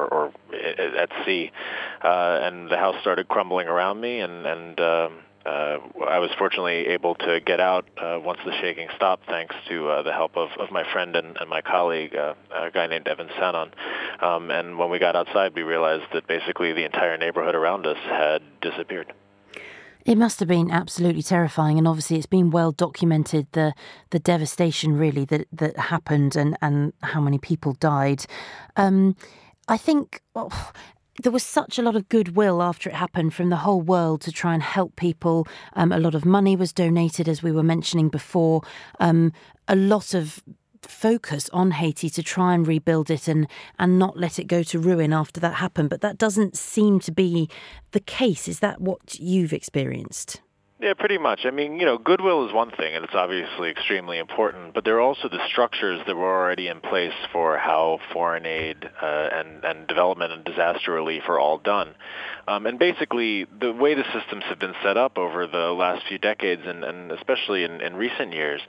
at sea. And the house started crumbling around me, and I was fortunately able to get out once the shaking stopped, thanks to the help of my friend and my colleague, a guy named Evan Sanon. And when we got outside, we realized that basically the entire neighborhood around us had disappeared. It must have been absolutely terrifying, and obviously it's been well documented, the devastation really that happened and how many people died. I think there was such a lot of goodwill after it happened from the whole world to try and help people. A lot of money was donated, as we were mentioning before. A lot of focus on Haiti to try and rebuild it and not let it go to ruin after that happened. But that doesn't seem to be the case. Is that what you've experienced? Yeah, pretty much. I mean, goodwill is one thing, and it's obviously extremely important, but there are also the structures that were already in place for how foreign aid and development and disaster relief are all done. And basically, the way the systems have been set up over the last few decades, and especially in recent years,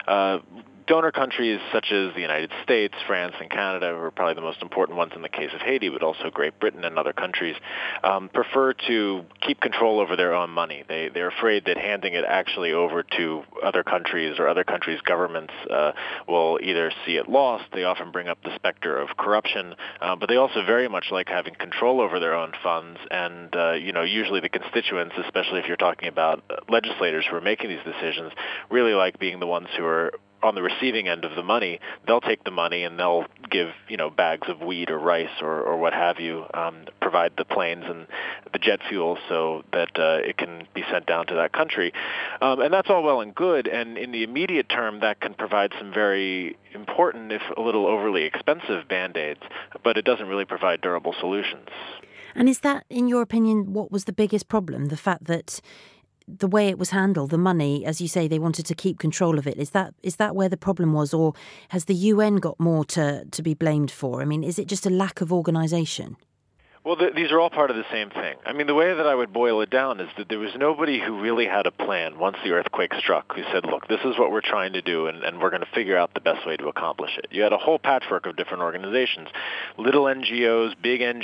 donor countries such as the United States, France, and Canada, who are probably the most important ones in the case of Haiti, but also Great Britain and other countries, prefer to keep control over their own money. They're afraid that handing it actually over to other countries or other countries' governments will either see it lost. They often bring up the specter of corruption, but they also very much like having control over their own funds. And, usually the constituents, especially if you're talking about legislators who are making these decisions, really like being the ones who are on the receiving end of the money. They'll take the money and they'll give, bags of wheat or rice or what have you, provide the planes and the jet fuel so that it can be sent down to that country. And that's all well and good. And in the immediate term, that can provide some very important, if a little overly expensive, Band-Aids, but it doesn't really provide durable solutions. And is that, in your opinion, what was the biggest problem? The fact that the way it was handled, the money, as you say, they wanted to keep control of it. Is that where the problem was, or has the UN got more to be blamed for? I mean, is it just a lack of organisation? Well, these are all part of the same thing. I mean, the way that I would boil it down is that there was nobody who really had a plan once the earthquake struck who said, look, this is what we're trying to do, and we're going to figure out the best way to accomplish it. You had a whole patchwork of different organizations, little NGOs,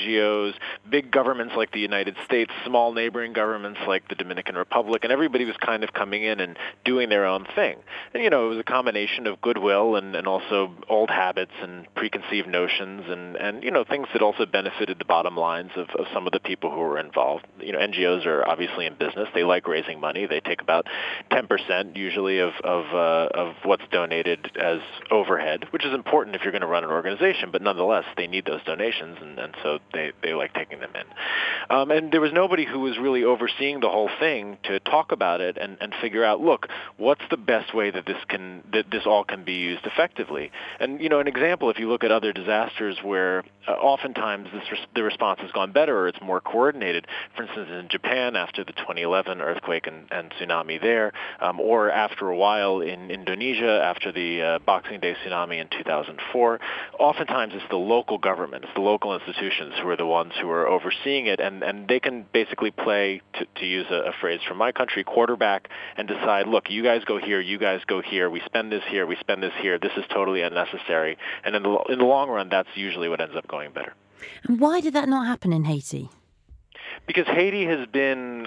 big governments like the United States, small neighboring governments like the Dominican Republic, and everybody was kind of coming in and doing their own thing. And, it was a combination of goodwill and also old habits and preconceived notions and things that also benefited the bottom line minds of some of the people who were involved. NGOs are obviously in business. They like raising money. They take about 10% usually of what's donated as overhead, which is important if you're going to run an organization, but nonetheless, they need those donations, and so they like taking them in. And there was nobody who was really overseeing the whole thing to talk about it and figure out, look, what's the best way that this all can be used effectively? And, an example, if you look at other disasters where oftentimes the response has gone better or it's more coordinated, for instance, in Japan after the 2011 earthquake and tsunami there, or after a while in Indonesia after the Boxing Day tsunami in 2004, oftentimes it's the local government, it's the local institutions who are the ones who are overseeing it, and they can basically play, to use a phrase from my country, quarterback, and decide, look, you guys go here, you guys go here, we spend this here, we spend this here, this is totally unnecessary. And in the long run, that's usually what ends up going better. And why did that not happen in Haiti? Because Haiti has been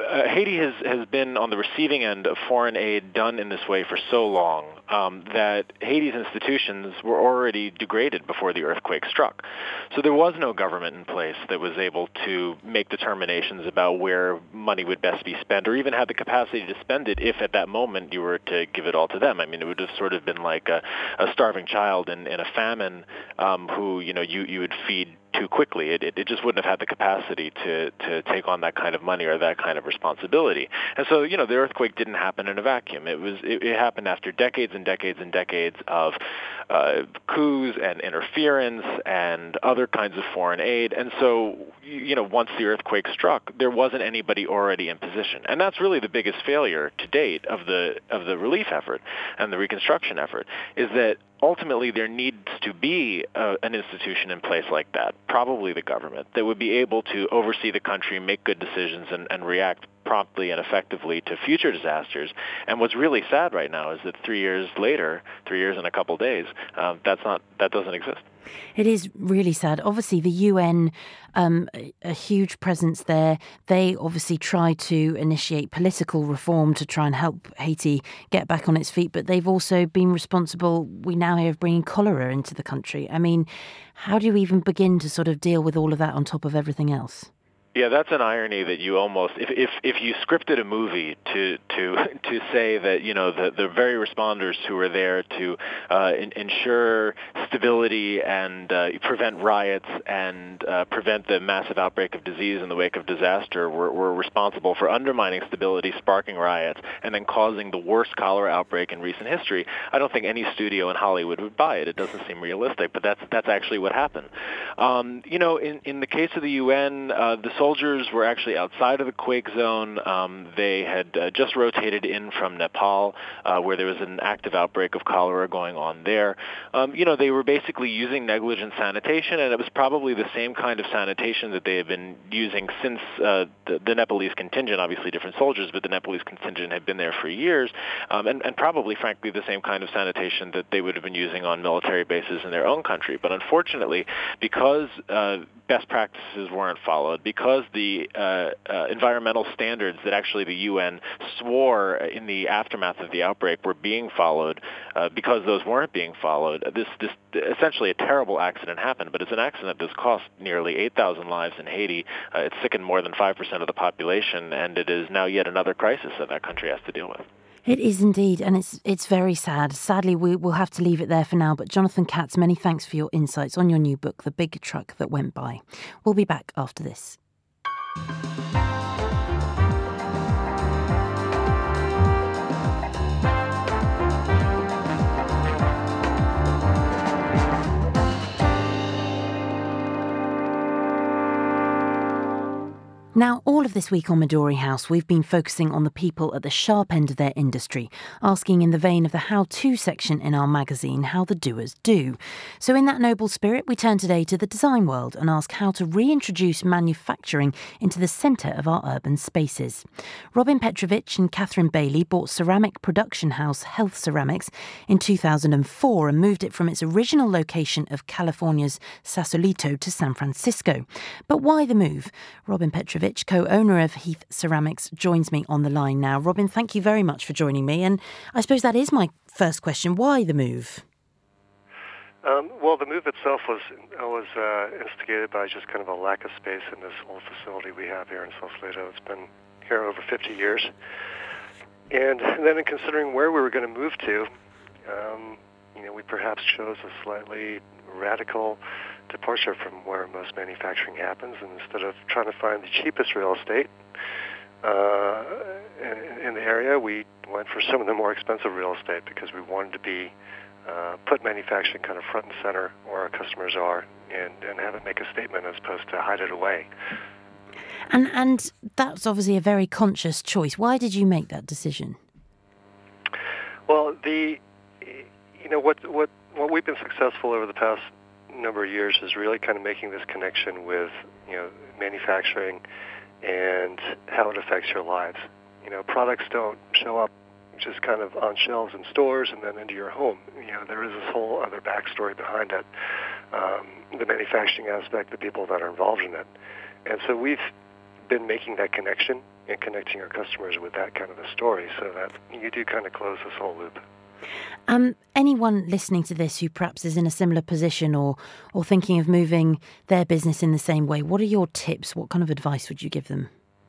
on the receiving end of foreign aid done in this way for so long that Haiti's institutions were already degraded before the earthquake struck. So there was no government in place that was able to make determinations about where money would best be spent, or even had the capacity to spend it if at that moment you were to give it all to them. I mean, it would have sort of been like a starving child in a famine who you would feed too quickly. It just wouldn't have had the capacity to take on that kind of money or that kind of responsibility. And so, the earthquake didn't happen in a vacuum. It happened after decades and decades and decades of coups and interference and other kinds of foreign aid. And so, once the earthquake struck, there wasn't anybody already in position. And that's really the biggest failure to date of the relief effort and the reconstruction effort, is that ultimately there needs to be an institution in place like that, probably the government, that would be able to oversee the country, make good decisions, and react promptly and effectively to future disasters. And what's really sad right now is that 3 years later, 3 years and a couple days, that doesn't exist. It is really sad. Obviously, the UN, a huge presence there. They obviously try to initiate political reform to try and help Haiti get back on its feet, but they've also been responsible, we now hear, of bringing cholera into the country. I mean, how do you even begin to sort of deal with all of that on top of everything else? Yeah, that's an irony that you almost, if you scripted a movie to say that, the very responders who are there to ensure stability and prevent riots and prevent the massive outbreak of disease in the wake of disaster were responsible for undermining stability, sparking riots, and then causing the worst cholera outbreak in recent history, I don't think any studio in Hollywood would buy it. It doesn't seem realistic, but that's actually what happened. In the case of the UN, the soldiers were actually outside of the quake zone. They had just rotated in from Nepal, where there was an active outbreak of cholera going on there. They were basically using negligent sanitation, and it was probably the same kind of sanitation that they had been using since the Nepalese contingent, obviously different soldiers, but the Nepalese contingent had been there for years, and probably, frankly, the same kind of sanitation that they would have been using on military bases in their own country. But unfortunately, because best practices weren't followed, because the environmental standards that actually the UN swore in the aftermath of the outbreak were being followed, because those weren't being followed, this essentially a terrible accident happened. But it's an accident that's cost nearly 8,000 lives in Haiti. It's sickened more than 5% of the population, and it is now yet another crisis that country has to deal with. It is indeed, and it's very sad. Sadly, we will have to leave it there for now, but Jonathan Katz, many thanks for your insights on your new book, The Big Truck That Went By. We'll be back after this. Now, all of this week on Midori House, we've been focusing on the people at the sharp end of their industry, asking in the vein of the how-to section in our magazine how the doers do. So in that noble spirit, we turn today to the design world and ask how to reintroduce manufacturing into the centre of our urban spaces. Robin Petrovich and Catherine Bailey bought ceramic production house Health Ceramics in 2004 and moved it from its original location of California's Sausalito to San Francisco. But why the move? Robin Petrovich, co-owner of Heath Ceramics, joins me on the line now. Robin, thank you very much for joining me. And I suppose that is my first question. Why the move? Well, the move itself was instigated by just kind of a lack of space in this old facility we have here in Sausalito. It's been here over 50 years. And then in considering where we were going to move to, we perhaps chose a slightly radical departure from where most manufacturing happens. And instead of trying to find the cheapest real estate in the area, we went for some of the more expensive real estate because we wanted to put manufacturing kind of front and center where our customers are and have it make a statement as opposed to hide it away. And that's obviously a very conscious choice. Why did you make that decision? Well, what we've been successful over the past number of years is really kind of making this connection with manufacturing and how it affects your lives. Products don't show up just kind of on shelves in stores and then into your home. There is this whole other backstory behind it, the manufacturing aspect, the people that are involved in it. And so we've been making that connection and connecting our customers with that kind of a story so that you do kind of close this whole loop. Anyone listening to this who perhaps is in a similar position or thinking of moving their business in the same way, what are your tips? What kind of advice would you give them?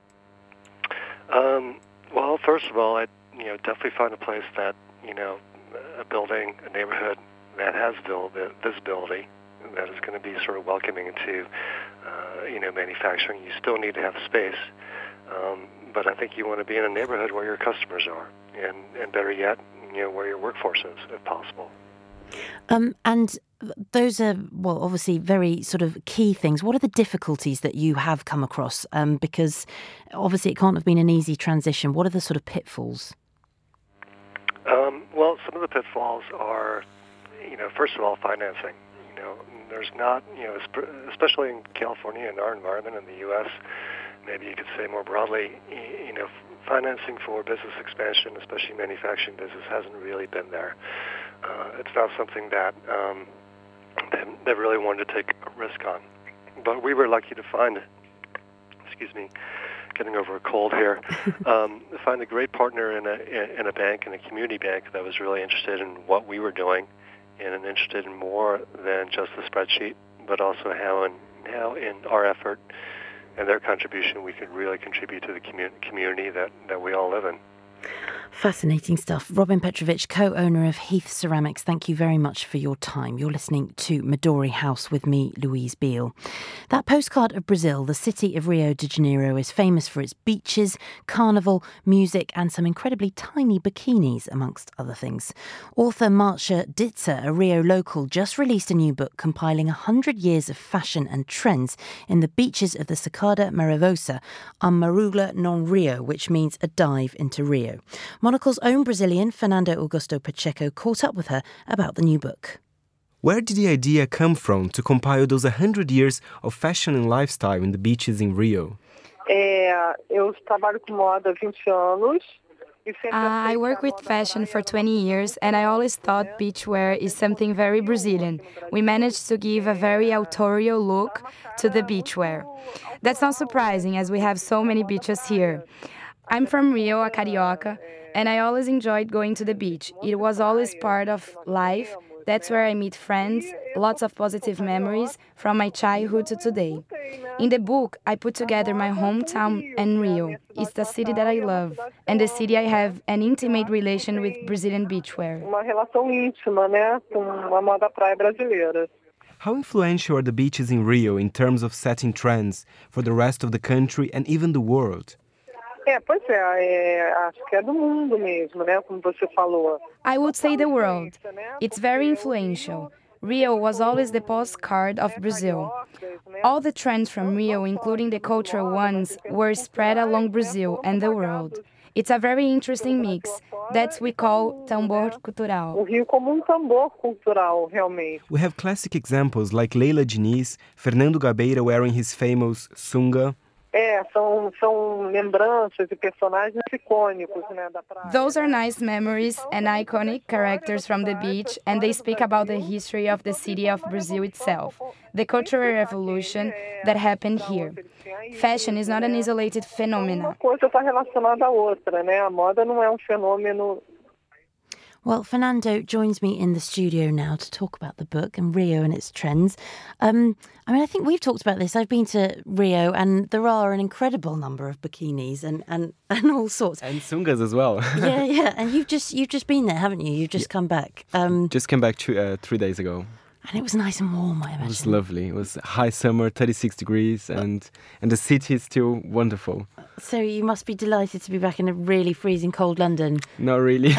Well, first of all, I'd definitely find a place that, a building, a neighborhood that has visibility, that is going to be sort of welcoming into, manufacturing. You still need to have space, but I think you want to be in a neighborhood where your customers are, and better yet, where your workforce is, if possible. And those are, obviously very sort of key things. What are the difficulties that you have come across? Because obviously it can't have been an easy transition. What are the sort of pitfalls? Well, some of the pitfalls are, first of all, financing. There's not, especially in California and our environment in the U.S., maybe you could say more broadly, financing for business expansion, especially manufacturing business, hasn't really been there. It's not something that they really wanted to take a risk on. But we were lucky to find, getting over a cold here, find a great partner in a bank, in a community bank, that was really interested in what we were doing and interested in more than just the spreadsheet, but also how in our effort and their contribution we could really contribute to the community that we all live in. Fascinating stuff. Robin Petrovich, co-owner of Heath Ceramics, thank you very much for your time. You're listening to Midori House with me, Louise Beale. That postcard of Brazil, the city of Rio de Janeiro, is famous for its beaches, carnival, music and some incredibly tiny bikinis, amongst other things. Author Marcia Ditzer, a Rio local, just released a new book compiling 100 years of fashion and trends in the beaches of the Sacada Marivosa, a mergulho no Rio, which means a dive into Rio. Monocle's own Brazilian, Fernando Augusto Pacheco, caught up with her about the new book. Where did the idea come from to compile those 100 years of fashion and lifestyle in the beaches in Rio? Eu trabalho com moda há 20 anos. I work with fashion for 20 years and I always thought beachwear is something very Brazilian. We managed to give a very authorial look to the beachwear. That's not surprising as we have so many beaches here. I'm from Rio, a carioca, and I always enjoyed going to the beach. It was always part of life. That's where I meet friends, lots of positive memories from my childhood to today. In the book, I put together my hometown and Rio. It's the city that I love, and the city I have an intimate relation with Brazilian beachwear. Uma relação íntima, né, com a moda praia brasileira. How influential are the beaches in Rio in terms of setting trends for the rest of the country and even the world? Pois acho que é do mundo mesmo, né, como você falou. I would say the world. It's very influential. Rio was always the postcard of Brazil. All the trends from Rio, including the cultural ones, were spread along Brazil and the world. It's a very interesting mix. That's what we call tambor cultural. O Rio como tambor cultural, realmente. We have classic examples like Leila Diniz, Fernando Gabeira wearing his famous sunga. São lembranças e personagens icônicos, né, da praia. Those are nice memories and iconic characters from the beach, and they speak about the history of the city of Brazil itself, the cultural revolution that happened here. Fashion is not an isolated phenomenon. Uma coisa está relacionada à outra, né? A moda não é fenômeno. Well, Fernando joins me in the studio now to talk about the book and Rio and its trends. I think we've talked about this. I've been to Rio and there are an incredible number of bikinis and all sorts. And sungas as well. Yeah. And you've just been there, haven't you? You've just come back. Just came back 3 days ago. And it was nice and warm, I imagine. It was lovely. It was high summer, 36 degrees, and the city is still wonderful. So you must be delighted to be back in a really freezing cold London. Not really.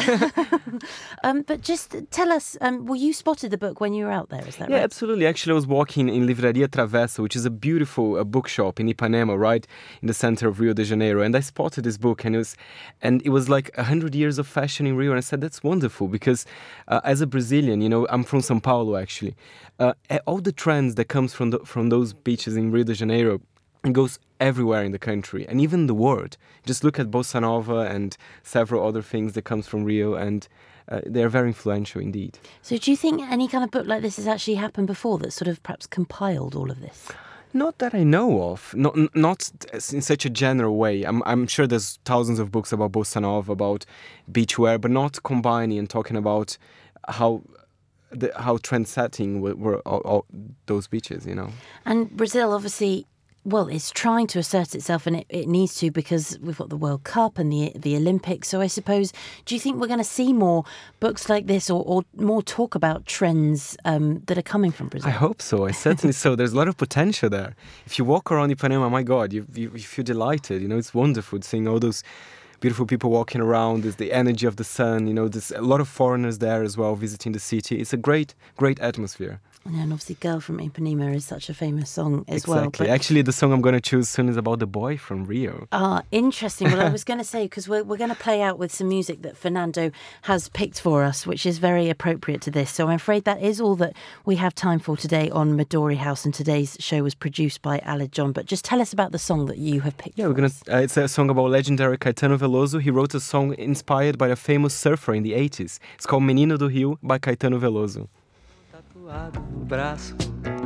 But just tell us, well, you spotted the book when you were out there, is that right? Yeah, absolutely. Actually, I was walking in Livraria Travessa, which is a beautiful bookshop in Ipanema, right in the center of Rio de Janeiro. And I spotted this book, and it was like 100 years of fashion in Rio. And I said, that's wonderful, because as a Brazilian, I'm from São Paulo, actually. All the trends that comes from those beaches in Rio de Janeiro, it goes everywhere in the country and even the world. Just look at Bossa Nova and several other things that comes from Rio, and they're very influential indeed. So do you think any kind of book like this has actually happened before that sort of perhaps compiled all of this? Not that I know of. Not in such a general way. I'm sure there's thousands of books about Bossa Nova, about beachwear, but not combining and talking about how trend-setting were all those beaches, And Brazil, obviously, well, it's trying to assert itself, and it needs to, because we've got the World Cup and the Olympics. So I suppose, do you think we're going to see more books like this or more talk about trends that are coming from Brazil? I hope so. I certainly so. There's a lot of potential there. If you walk around Ipanema, my God, you feel delighted. It's wonderful seeing all those beautiful people walking around. There's the energy of the sun. There's a lot of foreigners there as well visiting the city. It's a great, great atmosphere. Yeah, and obviously Girl from Ipanema is such a famous song as well. Exactly. Actually, the song I'm going to choose soon is about the boy from Rio. Ah, interesting. Well, I was going to say, because we're going to play out with some music that Fernando has picked for us, which is very appropriate to this. So I'm afraid that is all that we have time for today on Midori House, and today's show was produced by Aled John. But just tell us about the song that you have picked. Yeah, it's a song about legendary Caetano Veloso. He wrote a song inspired by a famous surfer in the 80s. It's called Menino do Rio by Caetano Veloso. Tatuado no braço,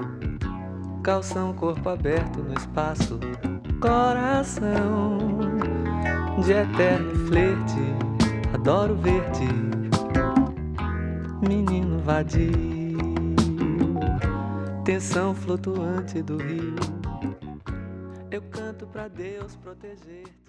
calção, corpo aberto no espaço, coração de eterno flerte, adoro ver-te, menino vadio, tensão flutuante do rio, eu canto pra Deus proteger-te.